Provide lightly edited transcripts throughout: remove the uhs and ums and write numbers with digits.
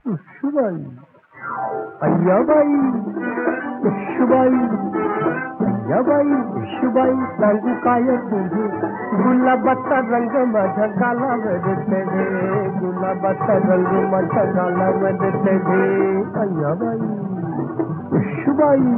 उशुबाई, अय्याबाई, उशुबाई, अय्याबाई, उशुबाई, सांगू काय तुझे गुलाबाचा रंग माझ्या गालावर चढे, गुलाबाचा रंग माझ्या गालावर चढे, अय्याबाई, उशुबाई.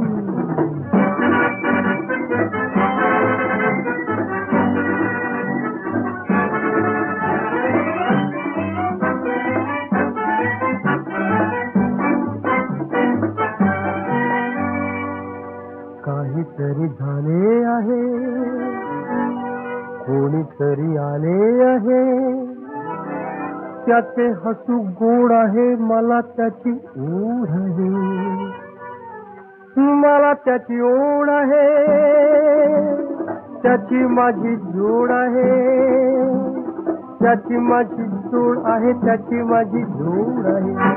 काहीतरी झाले आहे, कोणीतरी आले आहे, त्याचे हसू गोड आहे, मला त्याची ओढ आहे, मला त्याची ओढ आहे, त्याची माझी जोड आहे, त्याची माझी जोड आहे, त्याची माझी जोड आहे.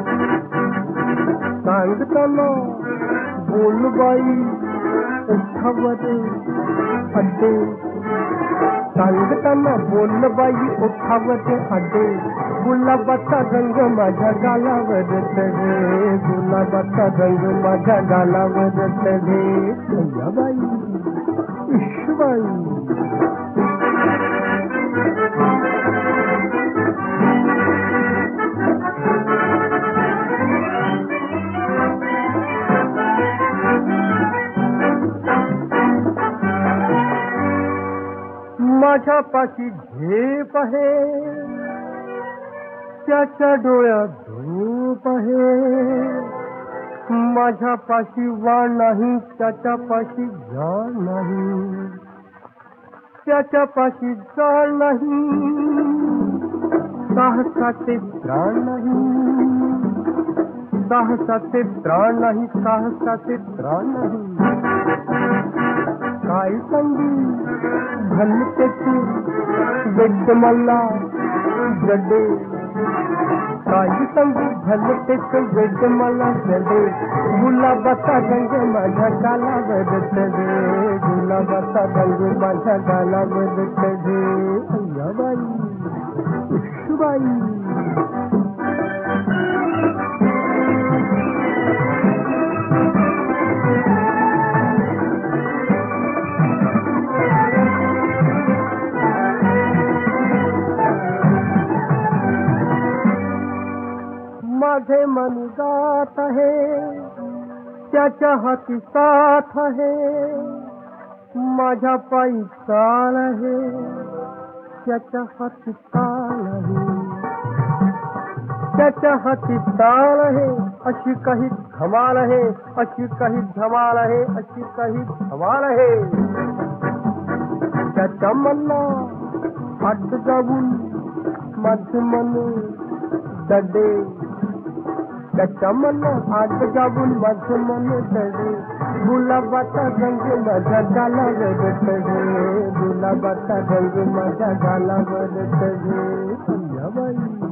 सांगताना बोल बाई उठावर अड्डे, सांगताना बोल बाई उठावर अड्डे, गुलाबाचा रंग माझ्या गालावर चढे, गुलाबाचा रंग माझ्या गालावर चढे, अय्याबाई, उशुबाई. माझ्या पाशी झेप आहे, त्याच्या डोळ्यात धूप आहे, माझ्या पाशी वाण नाही, त्याच्या पाशी जाण नाही, त्याच्या पाशी जाण नाही, साहसाचे प्राण नाही, साहसाचे प्राण नाही, साहसाचे प्राण नाही. काय सांगू भलतेचे वेड मला जडे, काही सांगू भलतेचे वेड मला जडे, गुलाबाचा रंग माझ्या गालावर चढे, गुलाबाचा रंग माझ्या गालावर चढे, अय्याबाई, उशुबाई. माझे मन गात आहे, त्याच्या हाती साथ आहे, माझ्या पायी चाल आहे, त्याच्या हाती ताल आहे, त्याच्या हाती ताल आहे, अशी काही धमाल आहे, अशी काही धमाल आहे, अशी काही धमाल आहे. त्याच्या मनाला हात जाऊन माझे मन दडे, त्याच्या मनात आग जाऊन माझं मन चढे, गुलाबाचा रंग माझ्या गालावर चढे, गुलाबाचा रंग माझ्या गालावर चढे, अय्याबाई.